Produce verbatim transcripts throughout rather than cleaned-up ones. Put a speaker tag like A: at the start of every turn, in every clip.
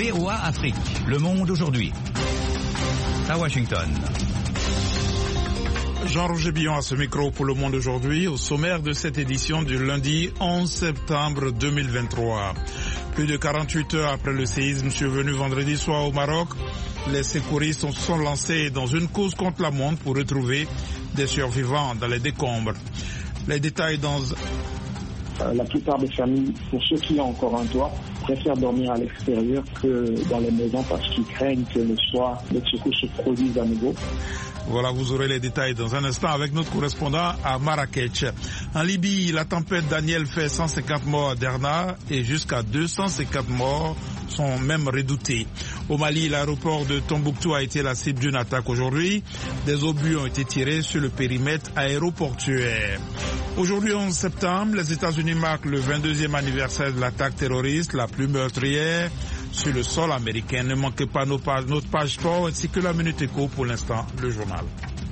A: V O A Afrique, Le Monde aujourd'hui. À Washington.
B: Jean-Roger Billon à ce micro pour Le Monde aujourd'hui, au sommaire de cette édition du lundi onze septembre deux mille vingt-trois. Plus de quarante-huit heures après le séisme survenu vendredi soir au Maroc, les secouristes se sont lancés dans une course contre la montre pour retrouver des survivants dans les décombres. Les détails dans...
C: Euh, la plupart des familles, pour ceux qui ont encore un toit, préfèrent dormir à l'extérieur que dans les maisons parce qu'ils craignent que le soir, les secours se produisent à nouveau.
B: Voilà, vous aurez les détails dans un instant avec notre correspondant à Marrakech. En Libye, la tempête Daniel fait cent cinquante morts à Derna et jusqu'à deux cent cinquante morts sont même redoutés. Au Mali, l'aéroport de Tombouctou a été la cible d'une attaque aujourd'hui. Des obus ont été tirés sur le périmètre aéroportuaire. Aujourd'hui, onze septembre, les États-Unis marquent le vingt-deuxième anniversaire de l'attaque terroriste la plus meurtrière sur le sol américain. Ne manquez pas nos pages, notre page sport ainsi que la Minute Éco pour l'instant, le journal.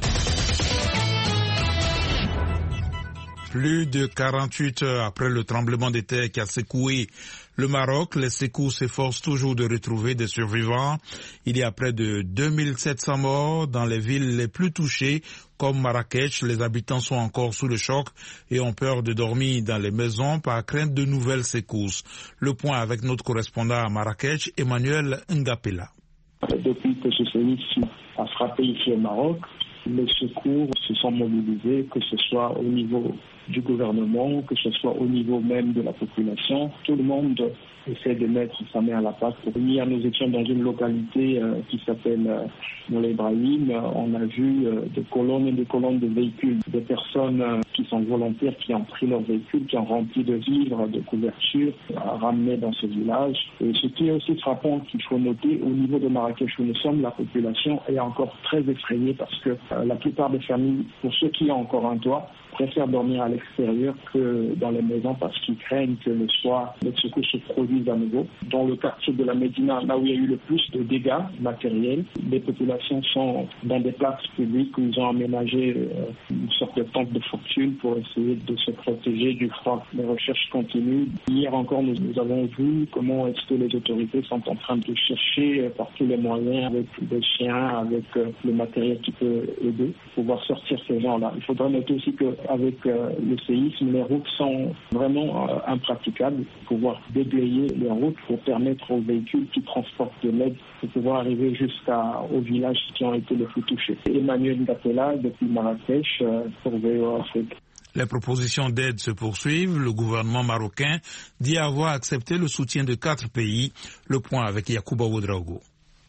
B: Plus de quarante-huit heures après le tremblement de terre qui a secoué le Maroc, les secours s'efforcent toujours de retrouver des survivants. Il y a près de deux mille sept cents morts dans les villes les plus touchées, comme Marrakech. Les habitants sont encore sous le choc et ont peur de dormir dans les maisons par crainte de nouvelles secousses. Le point avec notre correspondant à Marrakech, Emmanuel Ngapela.
C: Depuis que ce séisme a frappé ici au Maroc, les secours se sont mobilisés, que ce soit au niveau du gouvernement, que ce soit au niveau même de la population. Tout le monde essaie de mettre sa main à la pâte. Hier, nous étions dans une localité euh, qui s'appelle euh, Moulay Ibrahim. On a vu euh, des colonnes et des colonnes de véhicules, des personnes euh, qui sont volontaires, qui ont pris leurs véhicules, qui ont rempli de vivres, de couvertures, à ramener dans ce village. Et ce qui est aussi frappant, qu'il faut noter, au niveau de Marrakech où nous sommes, la population est encore très effrayée parce que euh, la plupart des familles, pour ceux qui ont encore un toit, préfèrent dormir à l'extérieur que dans les maisons parce qu'ils craignent que le soir, les secours se produisent à nouveau. Dans le quartier de la Médina, là où il y a eu le plus de dégâts matériels, les populations sont dans des places publiques où ils ont aménagé euh, une sorte de tente de fortune pour essayer de se protéger du froid. Les recherches continuent. Hier encore, nous, nous avons vu comment est-ce que les autorités sont en train de chercher euh, par tous les moyens, avec des chiens, avec euh, le matériel qui peut aider, pour pouvoir sortir ces gens-là. Il faudra noter aussi que avec euh, le séisme, les routes sont vraiment euh, impraticables. Pouvoir déblayer les routes pour permettre aux véhicules qui transportent de l'aide de pouvoir arriver jusqu'aux villages qui ont été les plus touchés. Emmanuel Ngapela depuis Marrakech euh, pour V O A Afrique.
B: Les propositions d'aide se poursuivent. Le gouvernement marocain dit avoir accepté le soutien de quatre pays. Le point avec Yacouba Ouedraogo.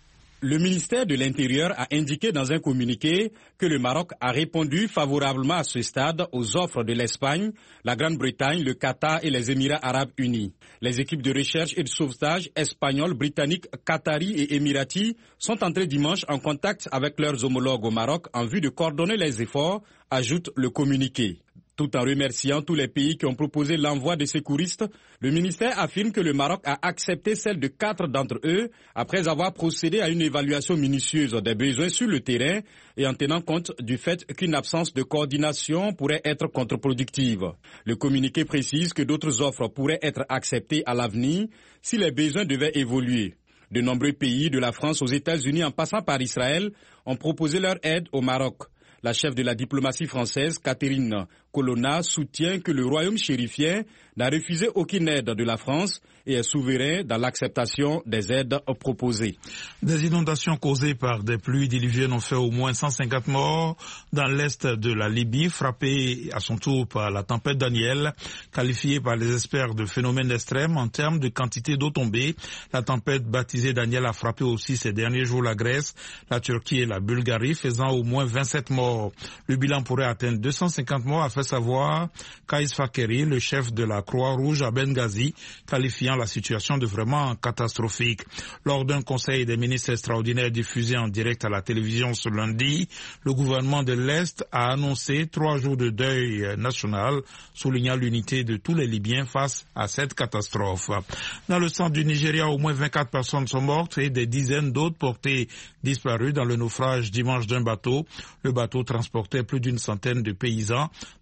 D: Le ministère de l'Intérieur a indiqué dans un communiqué que le Maroc a répondu favorablement à ce stade aux offres de l'Espagne, la Grande-Bretagne, le Qatar et les Émirats arabes unis. Les équipes de recherche et de sauvetage espagnoles, britanniques, qataris et émiratis sont entrées dimanche en contact avec leurs homologues au Maroc en vue de coordonner les efforts, ajoute le communiqué. Tout en remerciant tous les pays qui ont proposé l'envoi de secouristes, le ministère affirme que le Maroc a accepté celle de quatre d'entre eux après avoir procédé à une évaluation minutieuse des besoins sur le terrain et en tenant compte du fait qu'une absence de coordination pourrait être contre-productive. Le communiqué précise que d'autres offres pourraient être acceptées à l'avenir si les besoins devaient évoluer. De nombreux pays, de la France aux États-Unis en passant par Israël, ont proposé leur aide au Maroc. La chef de la diplomatie française, Catherine Colonna, soutient que le royaume chérifien n'a refusé aucune aide de la France et est souverain dans l'acceptation des aides proposées.
B: Des inondations causées par des pluies diluviennes ont fait au moins cent cinquante morts dans l'est de la Libye, frappée à son tour par la tempête Daniel, qualifiée par les experts de phénomène extrême en termes de quantité d'eau tombée. La tempête baptisée Daniel a frappé aussi ces derniers jours la Grèce, la Turquie et la Bulgarie, faisant au moins vingt-sept morts. Le bilan pourrait atteindre deux cent cinquante morts, a fait savoir Kais Fakeri, le chef de la Croix-Rouge à Benghazi, qualifiant la situation de vraiment catastrophique. Lors d'un conseil des ministres extraordinaires diffusé en direct à la télévision ce lundi, le gouvernement de l'Est a annoncé trois jours de deuil national, soulignant l'unité de tous les Libyens face à cette catastrophe. Dans le centre du Nigeria, au moins vingt-quatre personnes sont mortes et des dizaines d'autres portées disparues dans le naufrage dimanche d'un bateau. Le bateau transportait plus d'une centaine de paysans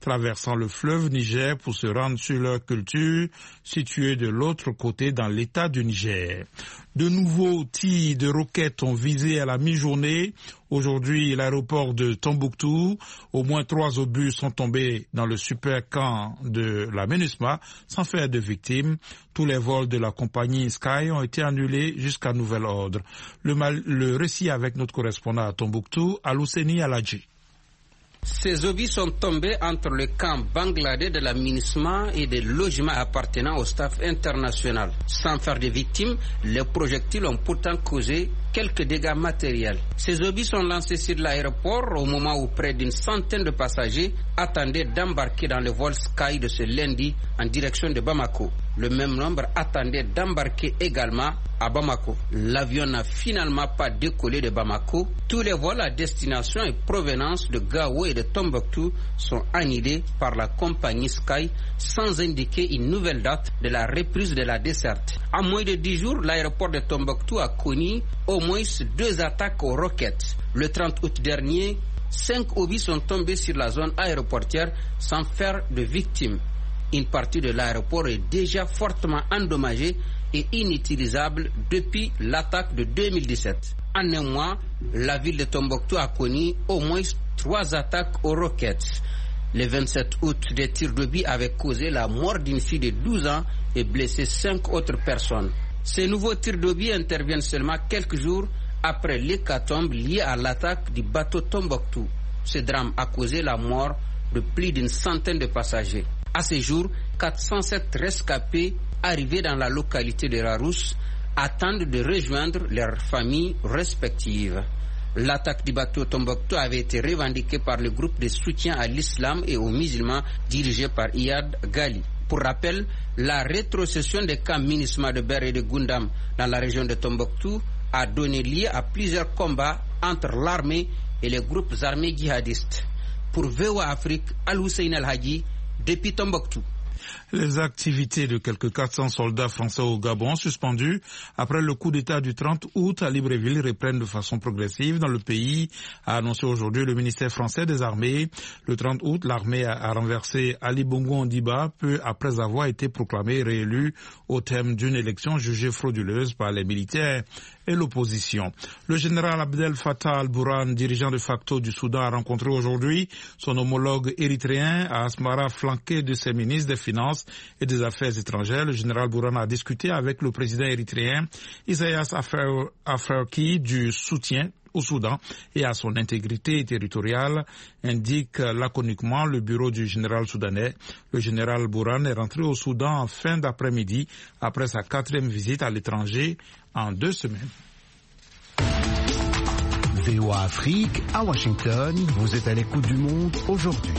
B: traversant le fleuve Niger pour se rendre sur leur culture située de l'autre côté dans l'état du Niger. De nouveaux tirs de roquettes ont visé à la mi-journée aujourd'hui l'aéroport de Tombouctou. Au moins trois obus sont tombés dans le super camp de la MINUSMA sans faire de victimes. Tous les vols de la compagnie Sky ont été annulés jusqu'à nouvel ordre. Le, mal, le récit avec notre correspondant à Tombouctou, Alouseni Aladji.
E: Ces obus sont tombés entre le camp bangladais de la MINUSMA et des logements appartenant au staff international. Sans faire de victimes, les projectiles ont pourtant causé quelques dégâts matériels. Ces obus sont lancés sur l'aéroport au moment où près d'une centaine de passagers attendaient d'embarquer dans le vol Sky de ce lundi en direction de Bamako. Le même nombre attendait d'embarquer également à Bamako. L'avion n'a finalement pas décollé de Bamako. Tous les vols à destination et provenance de Gao et de Tombouctou sont annulés par la compagnie Sky sans indiquer une nouvelle date de la reprise de la desserte. En moins de dix jours, l'aéroport de Tombouctou a connu au moins deux attaques aux roquettes. Le trente août dernier, cinq obus sont tombés sur la zone aéroportière sans faire de victimes. Une partie de l'aéroport est déjà fortement endommagée et inutilisable depuis l'attaque de deux mille dix-sept. En un mois, la ville de Tombouctou a connu au moins trois attaques aux roquettes. Le vingt-sept août, des tirs d'obus avaient causé la mort d'une fille de douze ans et blessé cinq autres personnes. Ces nouveaux tirs d'obus interviennent seulement quelques jours après l'hécatombe liée à l'attaque du bateau Tombouctou. Ce drame a causé la mort de plus d'une centaine de passagers. À ce jour, quatre cent sept rescapés arrivés dans la localité de Rarousse attendent de rejoindre leurs familles respectives. L'attaque du bateau Tombouctou avait été revendiquée par le groupe de soutien à l'islam et aux musulmans dirigé par Iyad Ghali. Pour rappel, la rétrocession des camps MINUSMA de Ber et de Gundam dans la région de Tombouctou a donné lieu à plusieurs combats entre l'armée et les groupes armés djihadistes. Pour V O A Afrique, Al-Hussein Al-Hadji, depuis Tombouctou.
B: Les activités de quelques quatre cents soldats français au Gabon suspendus après le coup d'État du trente août à Libreville reprennent de façon progressive dans le pays, a annoncé aujourd'hui le ministère français des armées. Le trente août, l'armée a renversé Ali Bongo Ondimba peu après avoir été proclamé réélu au terme d'une élection jugée frauduleuse par les militaires et l'opposition. Le général Abdel Fattah al-Burhan, dirigeant de facto du Soudan, a rencontré aujourd'hui son homologue érythréen à Asmara, flanqué de ses ministres des Finances et des Affaires étrangères. Le général Burhan a discuté avec le président érythréen Isaias Afwerki du soutien au Soudan et à son intégrité territoriale, indique laconiquement le bureau du général soudanais. Le général Burhan est rentré au Soudan en fin d'après-midi après sa quatrième visite à l'étranger en deux semaines.
F: V O A Afrique, à Washington, vous êtes à l'écoute du monde aujourd'hui.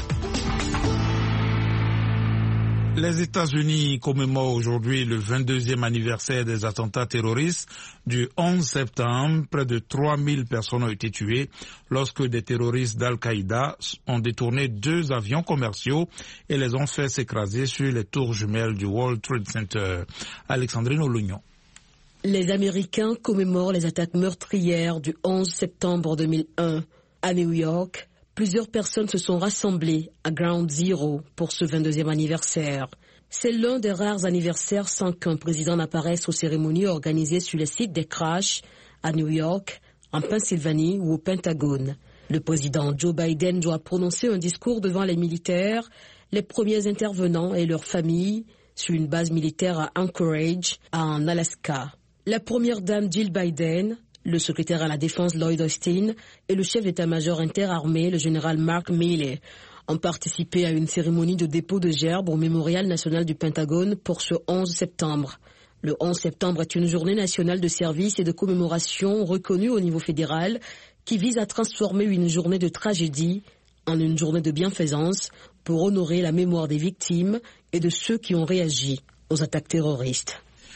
B: Les États-Unis commémorent aujourd'hui le vingt-deuxième anniversaire des attentats terroristes du onze septembre. Près de trois mille personnes ont été tuées lorsque des terroristes d'Al-Qaïda ont détourné deux avions commerciaux et les ont fait s'écraser sur les tours jumelles du World Trade Center. Alexandrine Olugnon.
G: Les Américains commémorent les attaques meurtrières du onze septembre deux mille un. À New York, plusieurs personnes se sont rassemblées à Ground Zero pour ce vingt-deuxième anniversaire. C'est l'un des rares anniversaires sans qu'un président n'apparaisse aux cérémonies organisées sur les sites des crashs à New York, en Pennsylvanie ou au Pentagone. Le président Joe Biden doit prononcer un discours devant les militaires, les premiers intervenants et leurs familles sur une base militaire à Anchorage, en Alaska. La première dame Jill Biden, le secrétaire à la défense Lloyd Austin et le chef d'état-major interarmé, le général Mark Milley, ont participé à une cérémonie de dépôt de gerbes au Mémorial national du Pentagone pour ce onze septembre. Le onze septembre est une journée nationale de service et de commémoration reconnue au niveau fédéral qui vise à transformer une journée de tragédie en une journée de bienfaisance pour honorer la mémoire des victimes et de ceux qui ont réagi aux attaques terroristes.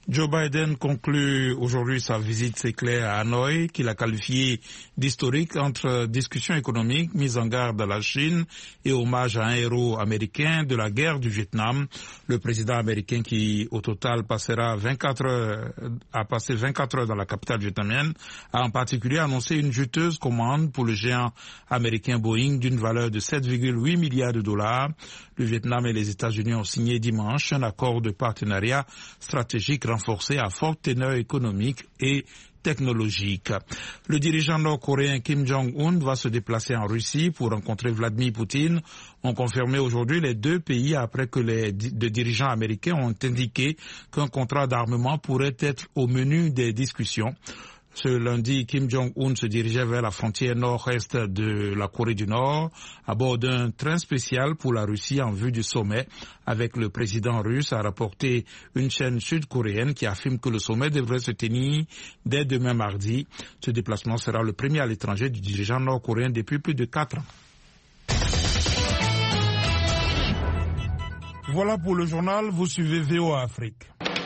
B: Joe Biden conclut aujourd'hui sa visite éclair à Hanoï, qu'il a qualifiée d'historique entre discussions économiques, mise en garde à la Chine et hommage à un héros américain de la guerre du Vietnam. Le président américain qui, au total, passera vingt-quatre heures, a passé vingt-quatre heures dans la capitale vietnamienne, a en particulier annoncé une juteuse commande pour le géant américain Boeing d'une valeur de sept virgule huit milliards de dollars. Le Vietnam et les États-Unis ont signé dimanche un accord de partenariat stratégique renforcé à forte teneur économique et technologique. Le dirigeant nord-coréen Kim Jong-un va se déplacer en Russie pour rencontrer Vladimir Poutine, ont confirmé aujourd'hui les deux pays après que les, les dirigeants américains ont indiqué qu'un contrat d'armement pourrait être au menu des discussions. Ce lundi, Kim Jong-un se dirigeait vers la frontière nord-est de la Corée du Nord à bord d'un train spécial pour la Russie en vue du sommet avec le président russe, a rapporté une chaîne sud-coréenne qui affirme que le sommet devrait se tenir dès demain mardi. Ce déplacement sera le premier à l'étranger du dirigeant nord-coréen depuis plus de quatre ans. Voilà pour le journal, vous suivez V O A Afrique.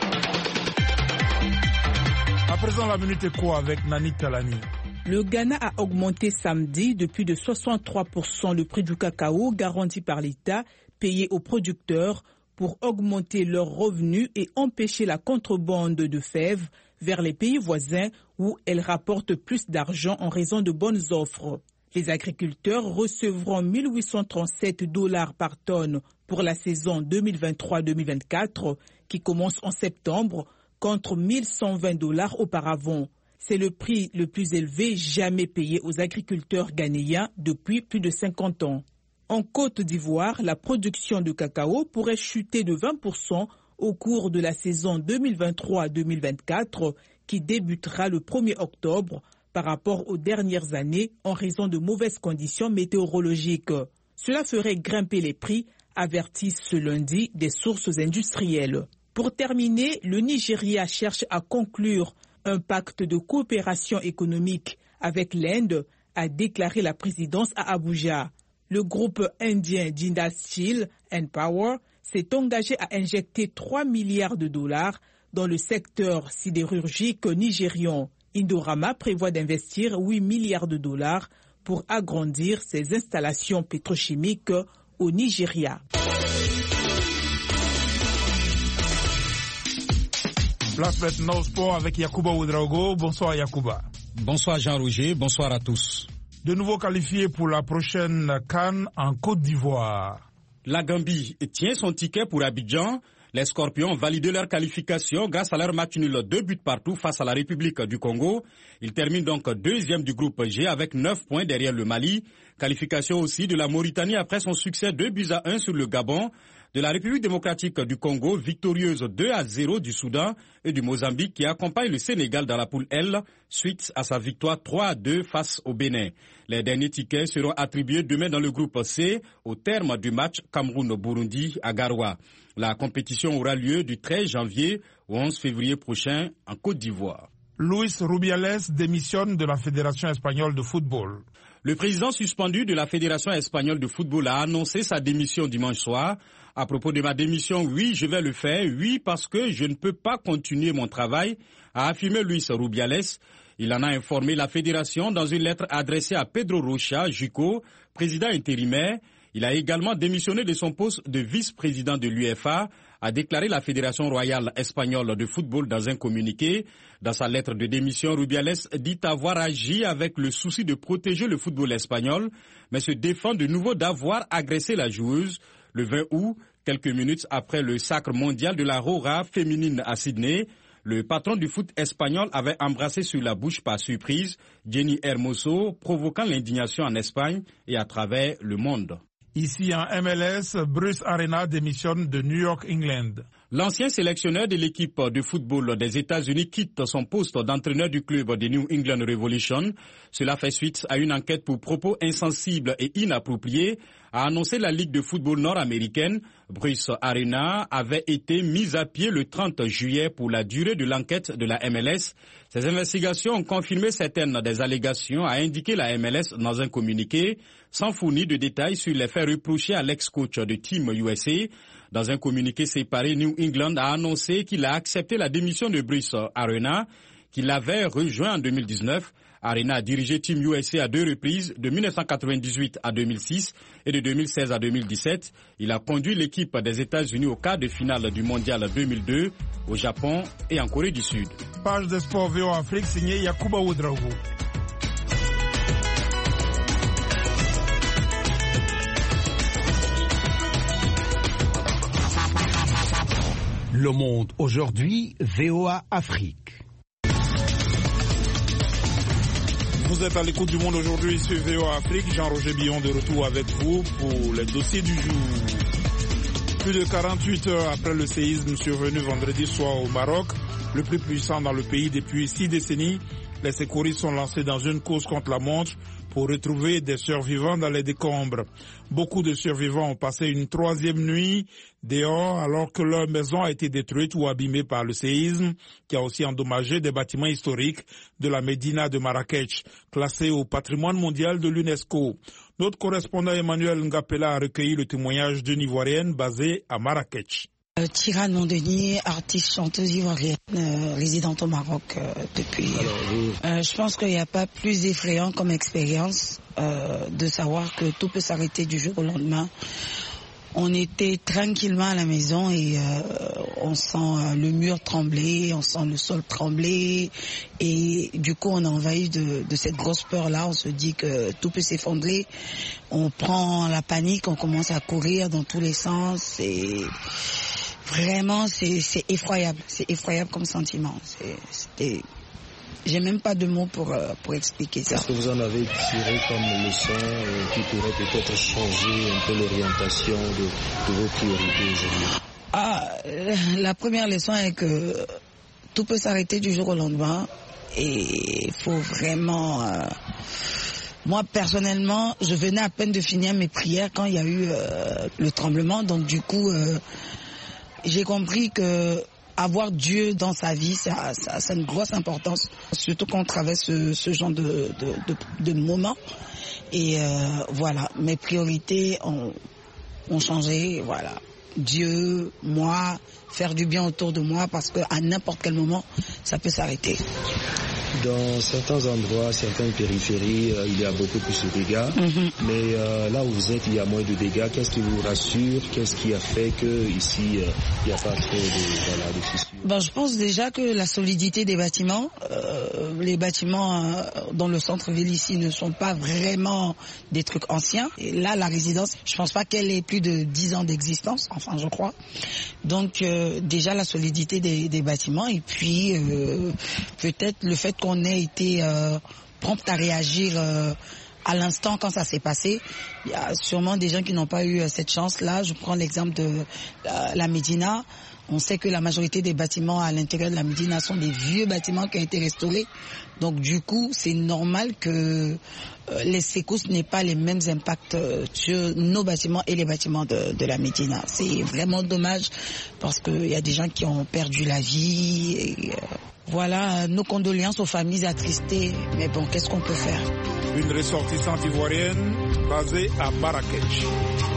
B: À présent, la minute éco avec Nani Talani.
H: Le Ghana a augmenté samedi de plus de soixante-trois pour cent le prix du cacao garanti par l'État, payé aux producteurs pour augmenter leurs revenus et empêcher la contrebande de fèves vers les pays voisins où elles rapportent plus d'argent en raison de bonnes offres. Les agriculteurs recevront mille huit cent trente-sept dollars par tonne pour la saison deux mille vingt-trois deux mille vingt-quatre qui commence en septembre, contre mille cent vingt dollars auparavant. C'est le prix le plus élevé jamais payé aux agriculteurs ghanéens depuis plus de cinquante ans. En Côte d'Ivoire, la production de cacao pourrait chuter de vingt pour cent au cours de la saison deux mille vingt-trois deux mille vingt-quatre qui débutera le premier octobre par rapport aux dernières années en raison de mauvaises conditions météorologiques. Cela ferait grimper les prix, avertissent ce lundi des sources industrielles. Pour terminer, le Nigeria cherche à conclure un pacte de coopération économique avec l'Inde, a déclaré la présidence à Abuja. Le groupe indien Jindal Steel and Power s'est engagé à injecter trois milliards de dollars dans le secteur sidérurgique nigérian. Indorama prévoit d'investir huit milliards de dollars pour agrandir ses installations pétrochimiques au Nigeria.
B: Place maintenant au sport avec Yacouba Ouedraogo. Bonsoir Yacouba.
D: Bonsoir Jean-Roger, bonsoir à tous.
B: De nouveau qualifié pour la prochaine CAN en Côte d'Ivoire.
D: La Gambie tient son ticket pour Abidjan. Les Scorpions ont validé leur qualification grâce à leur match nul deux buts partout face à la République du Congo. Ils terminent donc deuxième du groupe G avec neuf points derrière le Mali. Qualification aussi de la Mauritanie après son succès deux buts à un sur le Gabon. De la République démocratique du Congo, victorieuse deux à zéro du Soudan et du Mozambique qui accompagne le Sénégal dans la poule L suite à sa victoire trois à deux face au Bénin. Les derniers tickets seront attribués demain dans le groupe C au terme du match Cameroun-Burundi à Garoua. La compétition aura lieu du treize janvier au onze février prochain en Côte d'Ivoire.
B: Luis Rubiales démissionne de la Fédération espagnole de football.
D: Le président suspendu de la Fédération espagnole de football a annoncé sa démission dimanche soir. À propos de ma démission, oui, je vais le faire, oui, parce que je ne peux pas continuer mon travail, a affirmé Luis Rubiales. Il en a informé la Fédération dans une lettre adressée à Pedro Rocha Jucó, président intérimaire. Il a également démissionné de son poste de vice-président de l'U F A, a déclaré la Fédération royale espagnole de football dans un communiqué. Dans sa lettre de démission, Rubiales dit avoir agi avec le souci de protéger le football espagnol, mais se défend de nouveau d'avoir agressé la joueuse. Le vingt août, quelques minutes après le sacre mondial de la Rora féminine à Sydney, le patron du foot espagnol avait embrassé sur la bouche par surprise Jenny Hermoso, provoquant l'indignation en Espagne et à travers le monde.
B: Ici en M L S, Bruce Arena démissionne de New York, England.
D: L'ancien sélectionneur de l'équipe de football des États-Unis quitte son poste d'entraîneur du club de New England Revolution. Cela fait suite à une enquête pour propos insensibles et inappropriés, a annoncé la Ligue de football nord-américaine. Bruce Arena avait été mise à pied le trente juillet pour la durée de l'enquête de la M L S. Ces investigations ont confirmé certaines des allégations, a indiqué la M L S dans un communiqué, sans fournir de détails sur les faits reprochés à l'ex-coach de Team U S A. Dans un communiqué séparé, New England a annoncé qu'il a accepté la démission de Bruce Arena, qu'il avait rejoint en deux mille dix-neuf. Arena a dirigé Team U S A à deux reprises, de mille neuf cent quatre-vingt-dix-huit à deux mille six et de deux mille seize à deux mille dix-sept. Il a conduit l'équipe des États-Unis au quart de finale du Mondial deux mille deux, au Japon et en Corée du Sud.
B: Page de sport V O Afrique signée Yakuba Ouedraogo.
F: Le Monde aujourd'hui, V O A Afrique.
B: Vous êtes à l'écoute du Monde aujourd'hui sur V O A Afrique. Jean-Roger Billon de retour avec vous pour les dossiers du jour. Plus de quarante-huit heures après le séisme survenu vendredi soir au Maroc, le plus puissant dans le pays depuis six décennies, les secouristes sont lancés dans une course contre la montre pour retrouver des survivants dans les décombres. Beaucoup de survivants ont passé une troisième nuit dehors alors que leur maison a été détruite ou abîmée par le séisme qui a aussi endommagé des bâtiments historiques de la Médina de Marrakech, classée au patrimoine mondial de l'UNESCO. Notre correspondant Emmanuel Ngapela a recueilli le témoignage d'une Ivoirienne basée à Marrakech.
I: Euh, Tira Mondeni, artiste chanteuse ivoirienne, euh, résidente au Maroc euh, depuis. Alors, oui. euh, je pense qu'il n'y a pas plus effrayant comme expérience euh, de savoir que tout peut s'arrêter du jour au lendemain. On était tranquillement à la maison et euh, on sent euh, le mur trembler, on sent le sol trembler et du coup on est envahi de, de cette grosse peur-là. On se dit que tout peut s'effondrer. On prend la panique, on commence à courir dans tous les sens et vraiment c'est, c'est effroyable. C'est effroyable comme sentiment. C'est, c'était... J'ai même pas de mots pour, euh, pour expliquer ça.
J: Est-ce que vous en avez tiré comme leçon euh, qui pourrait peut-être changer un peu l'orientation de, de vos priorités aujourd'hui?
I: Ah, la première leçon est que tout peut s'arrêter du jour au lendemain et il faut vraiment... Euh, moi, personnellement, je venais à peine de finir mes prières quand il y a eu euh, le tremblement. Donc, du coup, euh, j'ai compris que avoir Dieu dans sa vie, ça, ça, ça a une grosse importance, surtout quand on traverse ce, ce genre de, de, de, de moments. Et euh, voilà, mes priorités ont, ont changé, voilà. Dieu, moi, faire du bien autour de moi, parce qu'à n'importe quel moment, ça peut s'arrêter.
J: Dans certains endroits, certaines périphéries, euh, il y a beaucoup plus de dégâts. Mm-hmm. Mais euh, là où vous êtes, il y a moins de dégâts. Qu'est-ce qui vous rassure? Qu'est-ce qui a fait qu'ici, euh, il n'y a pas trop de, voilà, de fissures?
I: Ben, je pense déjà que la solidité des bâtiments, euh, les bâtiments euh, dans le centre-ville ici ne sont pas vraiment des trucs anciens. Et là, la résidence, je pense pas qu'elle ait plus de dix ans d'existence, enfin je crois. Donc euh, déjà la solidité des, des bâtiments et puis euh, peut-être le fait qu'on ait été euh, prompt à réagir euh, à l'instant quand ça s'est passé. Il y a sûrement des gens qui n'ont pas eu euh, cette chance-là. Je prends l'exemple de euh, la Médina. On sait que la majorité des bâtiments à l'intérieur de la Médina sont des vieux bâtiments qui ont été restaurés. Donc du coup, c'est normal que euh, les secousses n'aient pas les mêmes impacts euh, sur nos bâtiments et les bâtiments de, de la Médina. C'est vraiment dommage parce qu'il y a des gens qui ont perdu la vie. Et, euh, voilà, nos condoléances aux familles attristées. Mais bon, qu'est-ce qu'on peut faire?
B: Une ressortissante ivoirienne basée à Marrakech.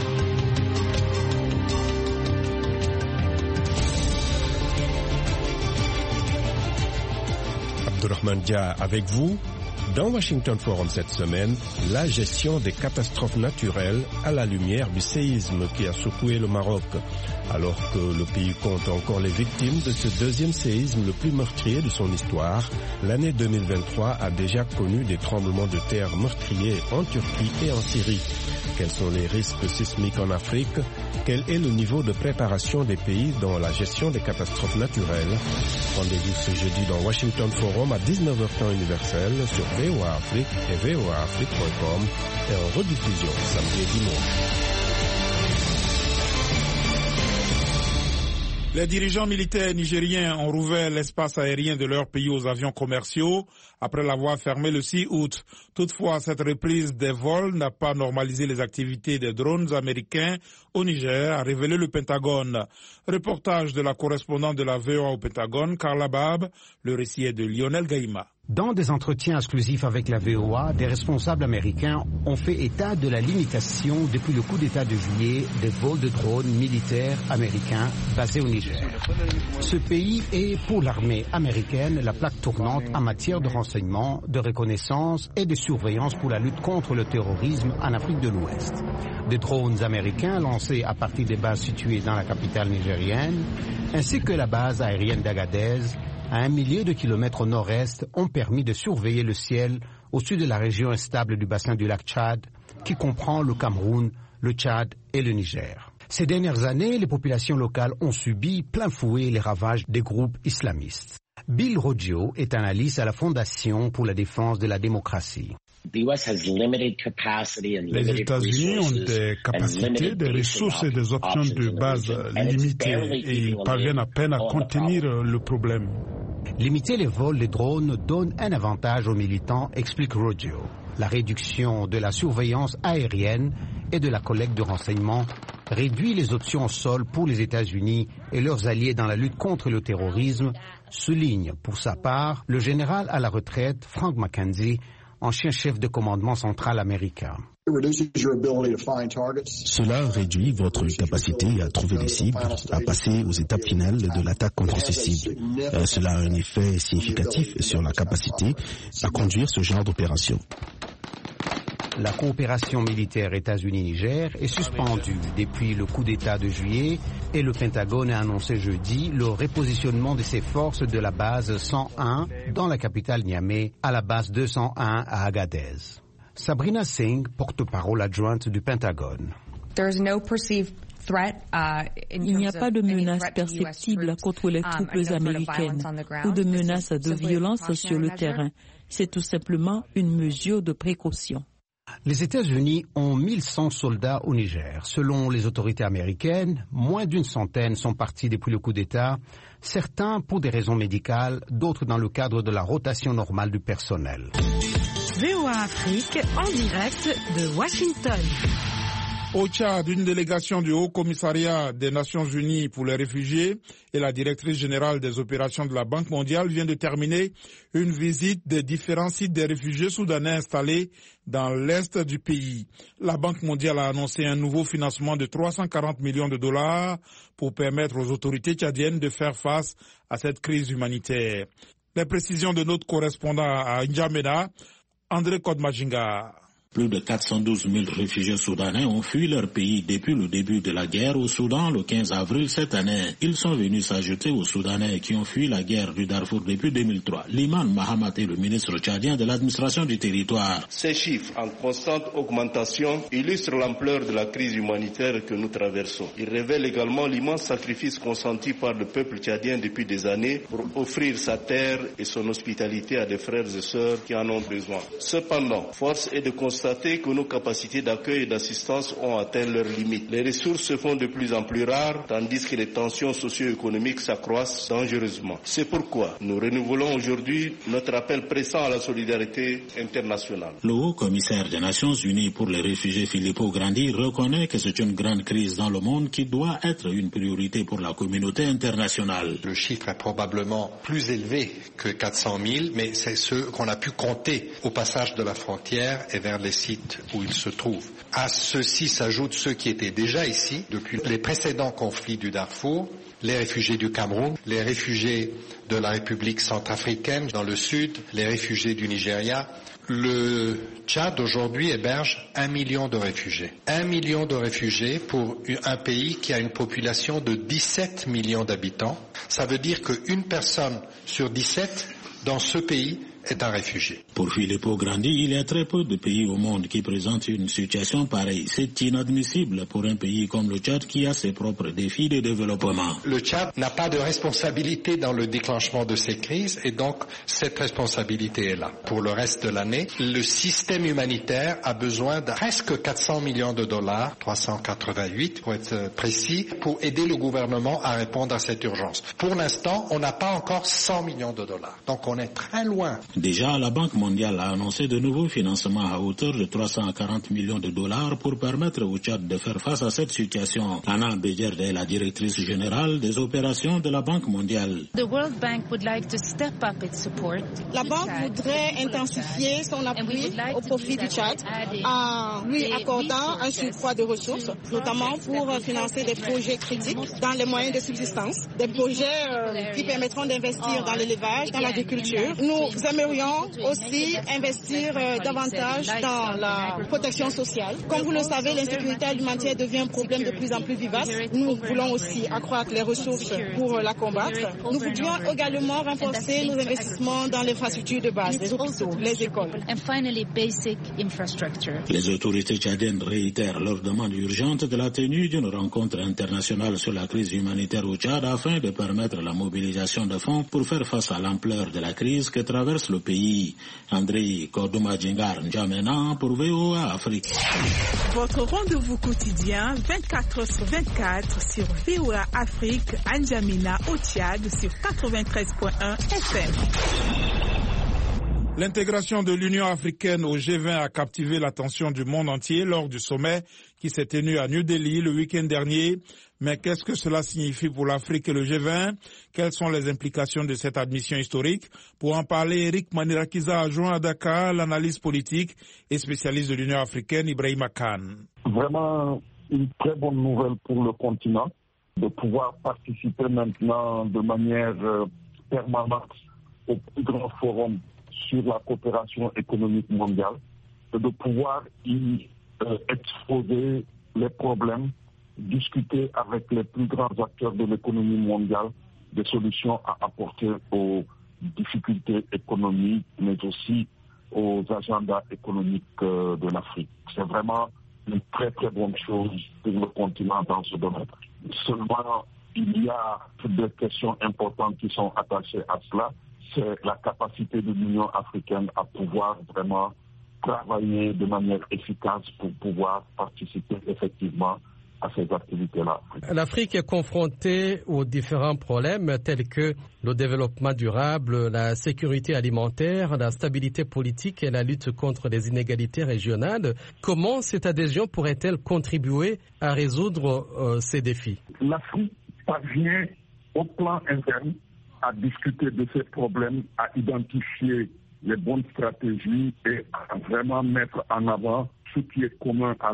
K: Abdourahmane Dia avec vous. Dans Washington Forum cette semaine, la gestion des catastrophes naturelles à la lumière du séisme qui a secoué le Maroc. Alors que le pays compte encore les victimes de ce deuxième séisme le plus meurtrier de son histoire, l'année deux mille vingt-trois a déjà connu des tremblements de terre meurtriers en Turquie et en Syrie. Quels sont les risques sismiques en Afrique? Quel est le niveau de préparation des pays dans la gestion des catastrophes naturelles? Rendez-vous ce jeudi dans Washington Forum à dix-neuf heures temps universel sur V O A Afrique et V O A Afrique point com et en rediffusion samedi et dimanche.
B: Les dirigeants militaires nigériens ont rouvert l'espace aérien de leur pays aux avions commerciaux après l'avoir fermé le six août. Toutefois, cette reprise des vols n'a pas normalisé les activités des drones américains au Niger, a révélé le Pentagone. Reportage de la correspondante de la V O A au Pentagone, Carla Bab. Le récit est de Lionel Gaïma.
L: Dans des entretiens exclusifs avec la V O A, des responsables américains ont fait état de la limitation depuis le coup d'État de juillet des vols de drones militaires américains basés au Niger. Ce pays est pour l'armée américaine la plaque tournante en matière de renseignement, de reconnaissance et de surveillance pour la lutte contre le terrorisme en Afrique de l'Ouest. Des drones américains lancés à partir des bases situées dans la capitale nigérienne, ainsi que la base aérienne d'Agadez, à un millier de kilomètres au nord-est, ont permis de surveiller le ciel au-dessus de la région instable du bassin du lac Tchad, qui comprend le Cameroun, le Tchad et le Niger. Ces dernières années, les populations locales ont subi plein fouet les ravages des groupes islamistes. Bill Roggio est analyste à la Fondation pour la défense de la démocratie.
M: Les États-Unis ont des capacités, des ressources et des options de base limitées et ils parviennent à peine à contenir le problème.
L: Limiter les vols des drones donne un avantage aux militants, explique Roggio. La réduction de la surveillance aérienne et de la collecte de renseignements réduit les options au sol pour les États-Unis et leurs alliés dans la lutte contre le terrorisme, souligne pour sa part le général à la retraite Frank McKenzie, ancien chef de commandement central américain.
N: Cela réduit votre capacité à trouver des cibles, à passer aux étapes finales de l'attaque contre ces cibles. Euh, cela a un effet significatif sur la capacité à conduire ce genre d'opération.
L: La coopération militaire États-Unis-Niger est suspendue depuis le coup d'État de juillet et le Pentagone a annoncé jeudi le repositionnement de ses forces de la base cent un dans la capitale Niamey à la base deux cent un à Agadez. Sabrina Singh, porte-parole adjointe du Pentagone.
O: Il n'y a pas de menace perceptible contre les troupes américaines ou de menace de violence sur le terrain. C'est tout simplement une mesure de précaution.
L: Les États-Unis ont mille cent soldats au Niger. Selon les autorités américaines, moins d'une centaine sont partis depuis le coup d'État, certains pour des raisons médicales, d'autres dans le cadre de la rotation normale du personnel.
P: V O A Afrique en direct de Washington.
B: Au Tchad, une délégation du Haut Commissariat des Nations Unies pour les réfugiés et la directrice générale des opérations de la Banque mondiale vient de terminer une visite des différents sites des réfugiés soudanais installés dans l'est du pays. La Banque mondiale a annoncé un nouveau financement de trois cent quarante millions de dollars pour permettre aux autorités tchadiennes de faire face à cette crise humanitaire. Les précisions de notre correspondant à N'Djamena, André Kodmajinga.
Q: Plus de quatre cent douze mille réfugiés soudanais ont fui leur pays depuis le début de la guerre au Soudan le quinze avril cette année. Ils sont venus s'ajouter aux Soudanais qui ont fui la guerre du Darfour depuis deux mille trois. L'imam Mahamat est le ministre tchadien de l'administration du territoire.
R: Ces chiffres en constante augmentation illustrent l'ampleur de la crise humanitaire que nous traversons. Ils révèlent également l'immense sacrifice consenti par le peuple tchadien depuis des années pour offrir sa terre et son hospitalité à des frères et sœurs qui en ont besoin. Cependant, force est de constater que nos capacités d'accueil et d'assistance ont atteint leurs limites. Les ressources se font de plus en plus rares, tandis que les tensions socio-économiques s'accroissent dangereusement. C'est pourquoi nous renouvelons aujourd'hui notre appel pressant à la solidarité internationale.
Q: Le haut commissaire des Nations Unies pour les réfugiés Filippo Grandi reconnaît que c'est une grande crise dans le monde qui doit être une priorité pour la communauté internationale.
S: Le chiffre est probablement plus élevé que quatre cent mille, mais c'est ce qu'on a pu compter au passage de la frontière et vers les sites où ils se trouvent. À ceci s'ajoutent ceux qui étaient déjà ici depuis les précédents conflits du Darfour, les réfugiés du Cameroun, les réfugiés de la République centrafricaine dans le sud, les réfugiés du Nigeria. Le Tchad aujourd'hui héberge un million de réfugiés. Un million de réfugiés pour un pays qui a une population de dix-sept millions d'habitants. Ça veut dire qu'une personne sur dix-sept dans ce pays est un réfugié.
Q: Pour Filippo Grandi, il y a très peu de pays au monde qui présentent une situation pareille. C'est inadmissible pour un pays comme le Tchad qui a ses propres défis de développement.
S: Le Tchad n'a pas de responsabilité dans le déclenchement de ces crises et donc cette responsabilité est là. Pour le reste de l'année, le système humanitaire a besoin de presque quatre cents millions de dollars, trois cent quatre-vingt-huit pour être précis, pour aider le gouvernement à répondre à cette urgence. Pour l'instant, on n'a pas encore cent millions de dollars. Donc on est très loin.
Q: Déjà, la Banque mondiale a annoncé de nouveaux financements à hauteur de trois cent quarante millions de dollars pour permettre au Tchad de faire face à cette situation. Anna Bédjerde est la directrice générale des opérations de la Banque mondiale.
T: The World Bank would like to step up its support.
U: La Banque voudrait intensifier son appui au profit du Tchad en lui accordant un surcroît de ressources, notamment pour financer des projets critiques dans les moyens de subsistance, des projets euh, qui permettront d'investir dans l'élevage, dans l'agriculture. Nous aimerions aussi investir euh, davantage dans la protection sociale. Comme vous le savez, l'insécurité alimentaire devient un problème de plus en plus vivace. Nous voulons aussi accroître les ressources pour la combattre. Nous voudrions également renforcer nos investissements dans l'infrastructure de base, les hôpitaux, les écoles.
T: And finally, basic infrastructure.
Q: Les autorités tchadiennes réitèrent leur demande urgente de la tenue d'une rencontre internationale sur la crise humanitaire au Tchad afin de permettre la mobilisation de fonds pour faire face à l'ampleur de la crise que traverse le pays. André Kodouma-Djingar N'Djamena pour V O A Afrique.
H: Votre rendez-vous quotidien vingt-quatre heures sur vingt-quatre sur V O A Afrique, N'Djamena au Tchad sur quatre-vingt-treize point un F M.
B: L'intégration de l'Union africaine au G vingt a captivé l'attention du monde entier lors du sommet qui s'est tenu à New Delhi le week-end dernier. Mais qu'est-ce que cela signifie pour l'Afrique et le G vingt? Quelles sont les implications de cette admission historique? Pour en parler, Eric Manirakiza a joint à Dakar l'analyse politique et spécialiste de l'Union africaine, Ibrahima Khan.
C: Vraiment une très bonne nouvelle pour le continent de pouvoir participer maintenant de manière euh, permanente au plus grand forum sur la coopération économique mondiale, et de pouvoir y euh, exposer les problèmes, discuter avec les plus grands acteurs de l'économie mondiale des solutions à apporter aux difficultés économiques, mais aussi aux agendas économiques euh, de l'Afrique. C'est vraiment une très très bonne chose pour le continent dans ce domaine. Seulement, il y a des questions importantes qui sont attachées à cela. C'est la capacité de l'Union africaine à pouvoir vraiment travailler de manière efficace pour pouvoir participer effectivement à ces activités-là.
V: L'Afrique est confrontée aux différents problèmes tels que le développement durable, la sécurité alimentaire, la stabilité politique et la lutte contre les inégalités régionales. Comment cette adhésion pourrait-elle contribuer à résoudre euh, ces défis?
C: L'Afrique parvient au plan interne à discuter de ces problèmes, à identifier les bonnes stratégies et à vraiment mettre en avant ce qui est commun à,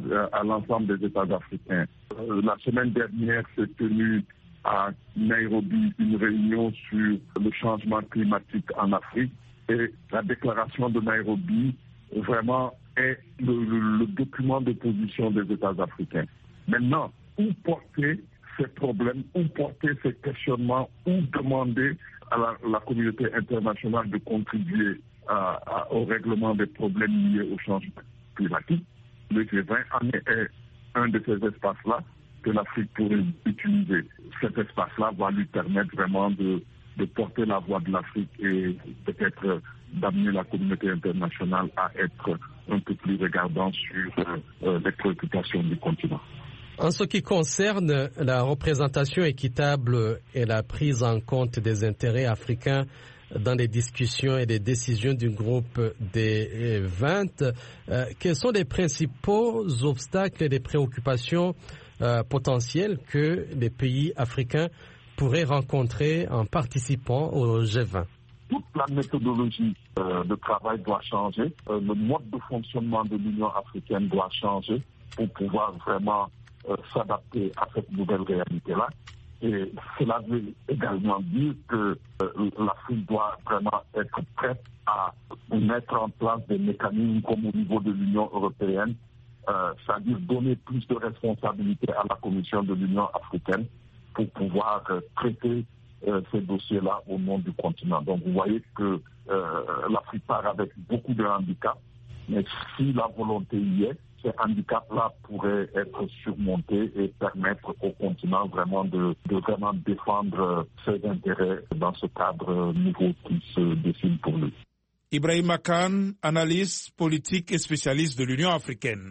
C: à l'ensemble des États africains. Euh, la semaine dernière s'est tenue à Nairobi une réunion sur le changement climatique en Afrique et la déclaration de Nairobi vraiment est le, le, le document de position des États africains. Maintenant, où porter ces problèmes, où porter ces questionnements, où demander à la, la communauté internationale de contribuer à, à, au règlement des problèmes liés au changement climatique. Le G vingt en est un de ces espaces-là que l'Afrique pourrait utiliser. Cet espace-là va lui permettre vraiment de, de porter la voix de l'Afrique et peut-être d'amener la communauté internationale à être un peu plus regardante sur euh, les préoccupations du continent.
V: En ce qui concerne la représentation équitable et la prise en compte des intérêts africains dans les discussions et les décisions du groupe des vingt, euh, quels sont les principaux obstacles et les préoccupations euh, potentielles que les pays africains pourraient rencontrer en participant au G vingt?
C: Toute la méthodologie euh, de travail doit changer, euh, le mode de fonctionnement de l'Union africaine doit changer pour pouvoir vraiment Euh, s'adapter à cette nouvelle réalité-là. Et cela veut également dire que euh, l'Afrique doit vraiment être prête à mettre en place des mécanismes comme au niveau de l'Union européenne, euh, c'est-à-dire donner plus de responsabilités à la Commission de l'Union africaine pour pouvoir euh, traiter
A: euh, ces dossiers-là au nom du continent. Donc vous voyez que euh, l'Afrique part avec beaucoup de handicaps, mais si la volonté y est, ces handicaps-là pourraient être surmontés et permettre au continent vraiment de, de vraiment défendre ses intérêts dans ce cadre nouveau qui se dessine pour lui.
B: Ibrahima Kane, analyste politique et spécialiste de l'Union africaine.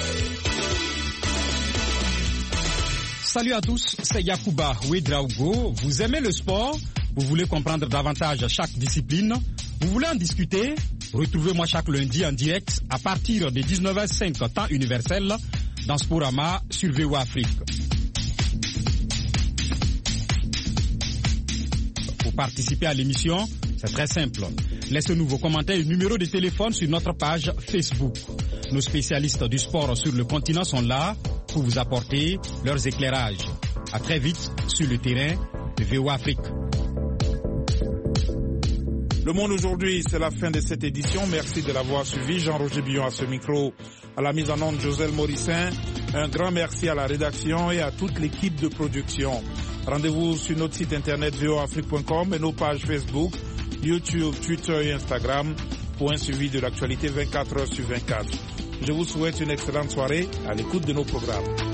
D: Salut à tous, c'est Yacouba Ouedraogo. Vous aimez le sport? Vous voulez comprendre davantage chaque discipline? Vous voulez en discuter? Retrouvez-moi chaque lundi en direct à partir de dix-neuf heures cinq temps universel dans Sporama sur V O A Afrique. Pour participer à l'émission, c'est très simple. Laissez-nous vos commentaires et numéros de téléphone sur notre page Facebook. Nos spécialistes du sport sur le continent sont là pour vous apporter leurs éclairages. À très vite sur le terrain de V O A Afrique.
B: Le Monde aujourd'hui, c'est la fin de cette édition. Merci de l'avoir suivi. Jean-Roger Billon à ce micro. À la mise en onde, Joselle Morissin. Un grand merci à la rédaction et à toute l'équipe de production. Rendez-vous sur notre site internet v o afrique point com et nos pages Facebook, YouTube, Twitter et Instagram pour un suivi de l'actualité vingt-quatre heures sur vingt-quatre. Je vous souhaite une excellente soirée à l'écoute de nos programmes.